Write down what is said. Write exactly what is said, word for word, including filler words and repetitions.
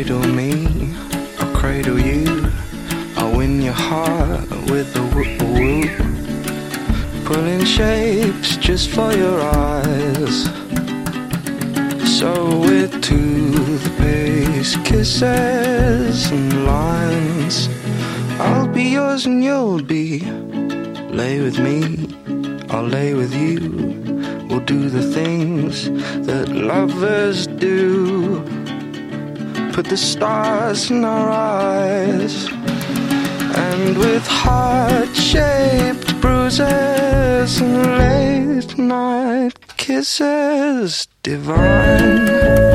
cradle me, I'll cradle you. I'll win your heart with a whoop-a-whoop. Pulling shapes just for your eyes. So we're to the pace, kisses and lines. I'll be yours and you'll be. Lay with me, I'll lay with you. We'll do the things that lovers do. Put the stars in our eyes. And with heart-shaped bruises and late night kisses divine.